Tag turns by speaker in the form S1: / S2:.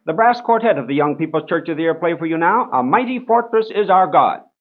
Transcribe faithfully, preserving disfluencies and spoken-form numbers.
S1: The brass quartet of the Young People's Church of the Air play for you now, A Mighty Fortress is Our God.